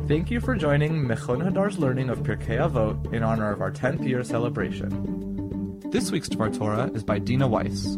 Thank you for joining Mechon Hadar's learning of Pirkei Avot in honor of our 10th year celebration. This week's Dvar Torah is by Dina Weiss.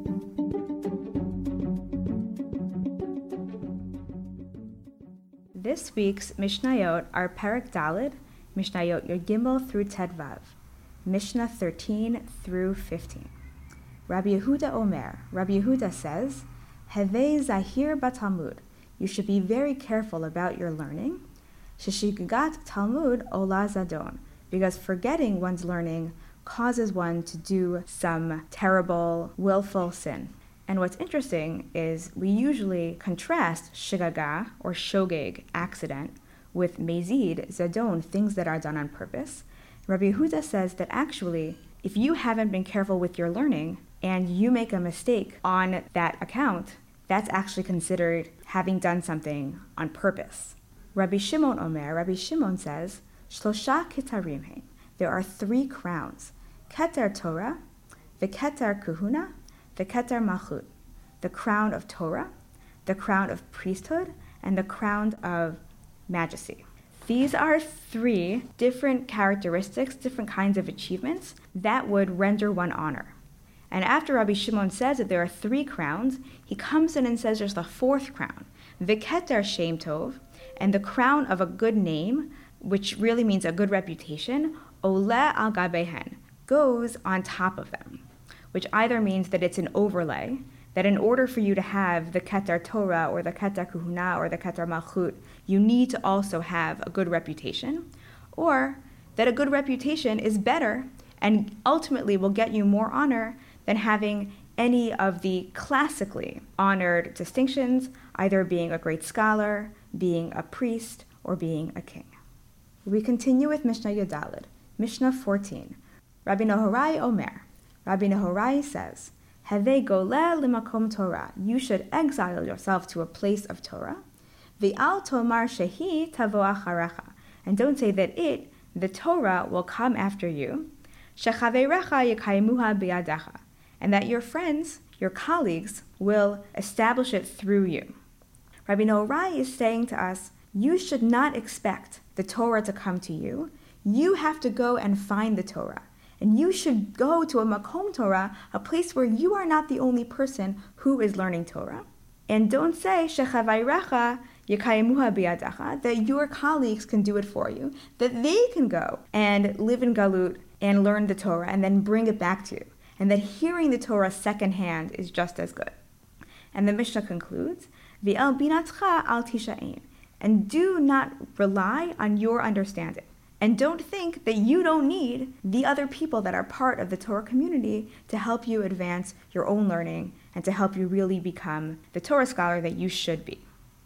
This week's Mishnayot are Perek Daled, Mishnayot Yod Gimel through Ted Vav, Mishnah 13 through 15. Rabbi Yehuda Omer, Rabbi Yehuda says, Hevei Zahir Batalmud, you should be very careful about your learning. Sheshigagat Talmud Ola Zadon, because forgetting one's learning causes one to do some terrible, willful sin. And what's interesting is we usually contrast shigaga, or shogeg, accident, with mezid, zadon, things that are done on purpose. Rabbi Yehuda says that actually, if you haven't been careful with your learning and you make a mistake on that account, that's actually considered having done something on purpose. Rabbi Shimon Omer, Rabbi Shimon says, Shlosha ketarim hein. There are 3 crowns. Keter Torah, the Keter Kuhuna, the Keter Malchut, the crown of Torah, the crown of priesthood, and the crown of majesty. These are 3 different characteristics, different kinds of achievements that would render one honor. And after Rabbi Shimon says that there are 3 crowns, he comes in and says there's the 4th crown, the Keter Shem Tov, and the crown of a good name, which really means a good reputation, Ole al Gabehen, goes on top of them, which either means that it's an overlay, that in order for you to have the Keter Torah or the Keter Kuhuna or the Keter Malchut, you need to also have a good reputation, or that a good reputation is better and ultimately will get you more honor than having any of the classically honored distinctions, either being a great scholar, being a priest, or being a king. We continue with Mishnah Yod Daled, Mishnah 14. Rabbi Nehorai Omer, Rabbi Nehorai says, Hevei goleh limakom Torah, you should exile yourself to a place of Torah. Ve'al tomar shehi tavo acharecha, and don't say that it, the Torah, will come after you. Shechaveirecha yekaimuha biyadecha, and that your friends, your colleagues, will establish it through you. Rabbi Nehorai is saying to us, you should not expect the Torah to come to you. You have to go and find the Torah. And you should go to a Makom Torah, a place where you are not the only person who is learning Torah. And don't say, Shechavairecha yekayemuha biyadacha, that your colleagues can do it for you, that they can go and live in Galut and learn the Torah and then bring it back to you, and that hearing the Torah secondhand is just as good. And the Mishnah concludes, V'el binatcha al tisha'in, and do not rely on your understanding. And don't think that you don't need the other people that are part of the Torah community to help you advance your own learning and to help you really become the Torah scholar that you should be.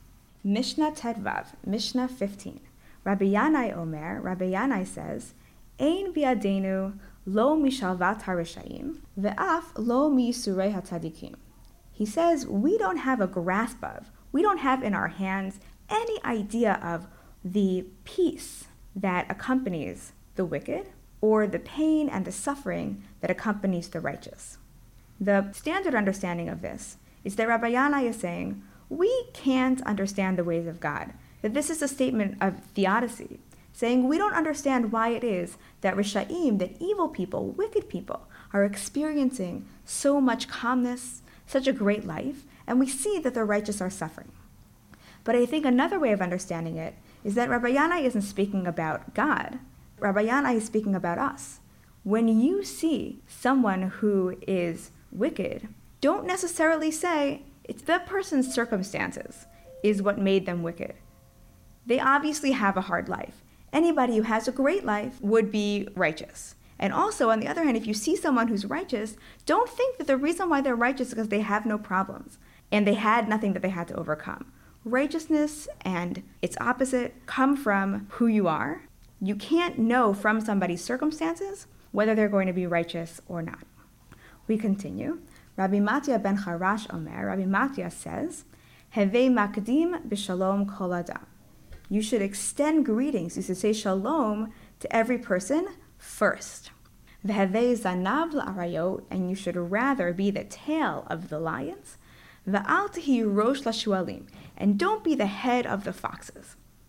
Mishnah Ted Vav, Mishnah 15. Rabbi Yanai Omer, Rabbi Yanai says, Ein biadenu lo mishalvat harishayim ve'af lo miyisurei hatadikim. He says, we don't have a grasp of, we don't have in our hands any idea of the peace that accompanies the wicked, or the pain and the suffering that accompanies the righteous. The standard understanding of this is that Rabbi Yanai is saying, we can't understand the ways of God, that this is a statement of theodicy, saying we don't understand why it is that Risha'im, that evil people, wicked people, are experiencing so much calmness, such a great life, and we see that the righteous are suffering. But I think another way of understanding it is that Rabbi Yanai isn't speaking about God. Rabbi Yanai is speaking about us. When you see someone who is wicked, don't necessarily say it's that person's circumstances is what made them wicked. They obviously have a hard life. Anybody who has a great life would be righteous. And also, on the other hand, if you see someone who's righteous, don't think that the reason why they're righteous is because they have no problems and they had nothing that they had to overcome. Righteousness and its opposite come from who you are. You can't know from somebody's circumstances whether they're going to be righteous or not. We continue. Rabbi Matya ben Charash Omer, Rabbi Matya says, Hevei makdim b'shalom kol adam. You should extend greetings. You should say shalom to every person first. V'hevei zanav la'arayot, and you should rather be the tail of the lions. V'al tehi rosh lashualim, and don't be the head of the foxes.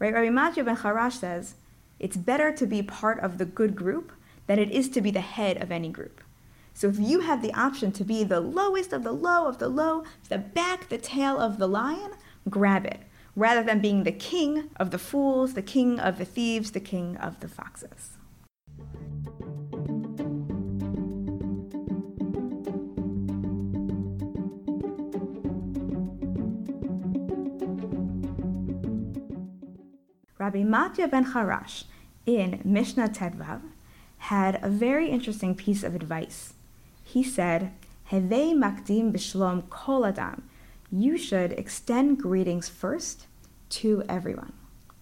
Right? Rabbi Matya ben Harash says, it's better to be part of the good group than it is to be the head of any group. So if you have the option to be the lowest of the low, the back, the tail of the lion, grab it, rather than being the king of the fools, the king of the thieves, the king of the foxes. Rabbi Matya ben Harash in Mishnah Tedvav had a very interesting piece of advice. He said, Hevei makdim b'shlom kol adam. You should extend greetings first to everyone.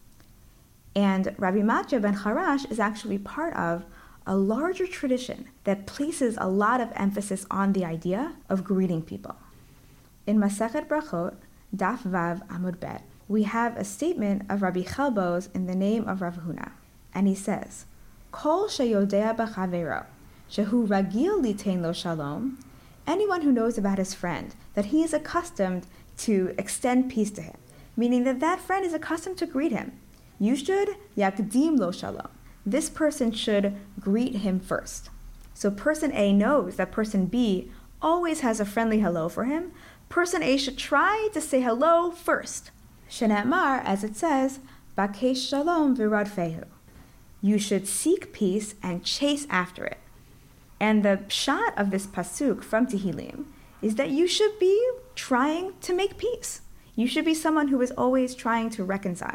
And Rabbi Matya ben Harash is actually part of a larger tradition that places a lot of emphasis on the idea of greeting people. In Masechet Brachot, Daf Vav Amud Bet, we have a statement of Rabbi Chelboz in the name of Rav Huna, and he says, Kol sheyodea b'chavero, shehu ragil litein lo shalom. Anyone who knows about his friend, that he is accustomed to extend peace to him, meaning that that friend is accustomed to greet him. You should yakdim lo shalom. This person should greet him first. So person A knows that person B always has a friendly hello for him. Person A should try to say hello first. Shenamar, as it says, bakesh shalom v'radfehu. You should seek peace and chase after it. And the pshat of this pasuk from Tehillim is that you should be trying to make peace. You should be someone who is always trying to reconcile.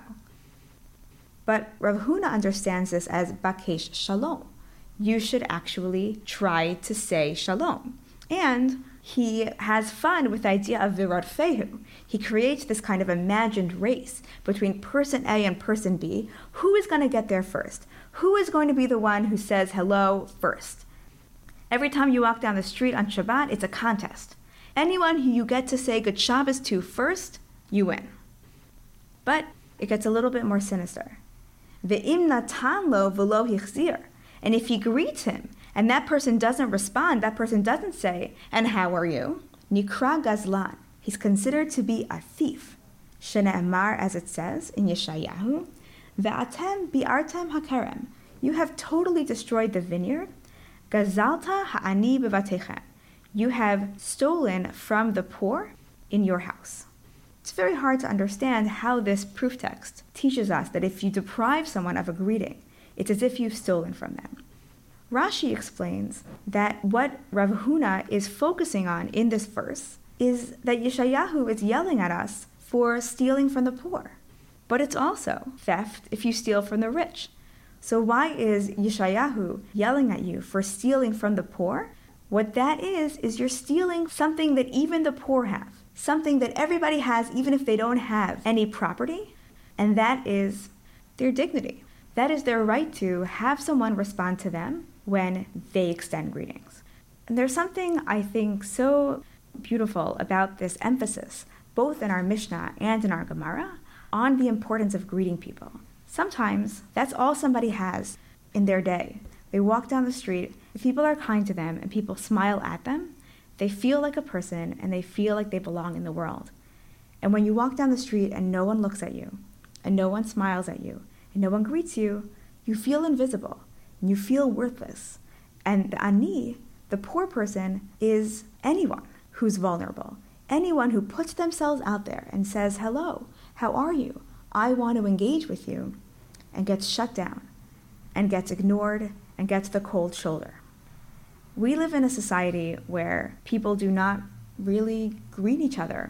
But Rav Huna understands this as bakesh shalom. You should actually try to say shalom. And he has fun with the idea of viradfehu. He creates this kind of imagined race between person A and person B. Who is going to get there first? Who is going to be the one who says hello first? Every time you walk down the street on Shabbat, it's a contest. Anyone who you get to say good Shabbos to first, you win. But it gets a little bit more sinister. Ve'im natan lo v'lo hichzir. And if he greets him, and that person doesn't respond, that person doesn't say, and how are you? Nikra gazlan. He's considered to be a thief. Shene'emar, as it says in Yeshayahu, Ve'atem bi'artem hakerem. You have totally destroyed the vineyard. Gazalta ha'ani b'vatechem. You have stolen from the poor in your house. It's very hard to understand how this proof text teaches us that if you deprive someone of a greeting, it's as if you've stolen from them. Rashi explains that what Rav Huna is focusing on in this verse is that Yeshayahu is yelling at us for stealing from the poor. But it's also theft if you steal from the rich. So why is Yeshayahu yelling at you for stealing from the poor? What that is you're stealing something that even the poor have, something that everybody has even if they don't have any property, and that is their dignity. That is their right to have someone respond to them when they extend greetings. And there's something I think so beautiful about this emphasis, both in our Mishnah and in our Gemara, on the importance of greeting people. Sometimes that's all somebody has in their day. They walk down the street, if people are kind to them and people smile at them, they feel like a person and they feel like they belong in the world. And when you walk down the street and no one looks at you, and no one smiles at you, and no one greets you, you feel invisible, and you feel worthless. And the ani, the poor person, is anyone who's vulnerable, anyone who puts themselves out there and says, hello, how are you? I want to engage with you, and gets shut down, and gets ignored, and gets the cold shoulder. We live in a society where people do not really greet each other.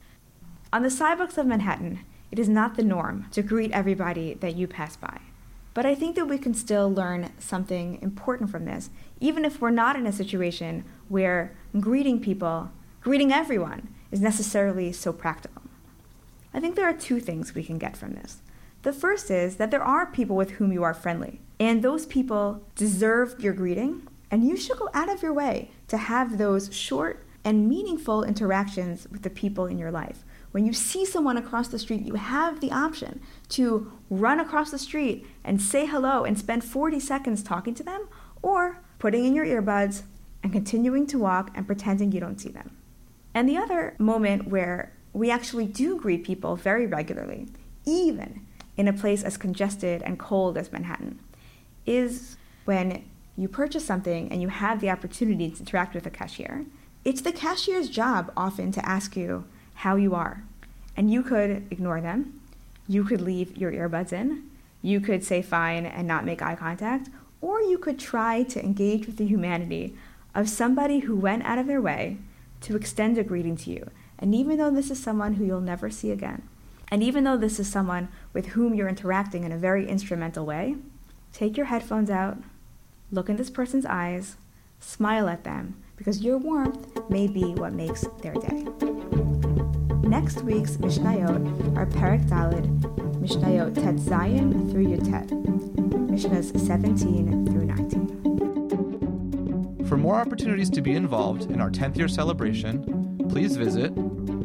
On the sidewalks of Manhattan, it is not the norm to greet everybody that you pass by. But I think that we can still learn something important from this, even if we're not in a situation where greeting people, greeting everyone, is necessarily so practical. I think there are two things we can get from this. The first is that there are people with whom you are friendly, and those people deserve your greeting, and you should go out of your way to have those short and meaningful interactions with the people in your life. When you see someone across the street, you have the option to run across the street and say hello and spend 40 seconds talking to them, or putting in your earbuds and continuing to walk and pretending you don't see them. And the other moment where we actually do greet people very regularly, even in a place as congested and cold as Manhattan is when you purchase something and you have the opportunity to interact with a cashier. It's the cashier's job often to ask you how you are. And you could ignore them. You could leave your earbuds in. You could say fine and not make eye contact. Or you could try to engage with the humanity of somebody who went out of their way to extend a greeting to you. And even though this is someone who you'll never see again, and even though this is someone with whom you're interacting in a very instrumental way, take your headphones out, look in this person's eyes, smile at them, because your warmth may be what makes their day. Next week's Mishnayot are Perek Daled, Mishnayot Tet Zayin through Yud Tet, Mishnahs 17 through 19. For more opportunities to be involved in our 10th year celebration, please visit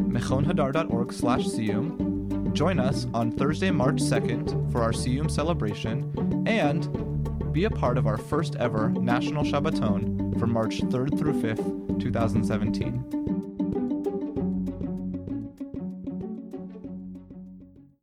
mechonhadar.org/siyum, join us on Thursday, March 2nd for our Siyum celebration, and be a part of our first ever National Shabbaton for March 3rd through 5th, 2017.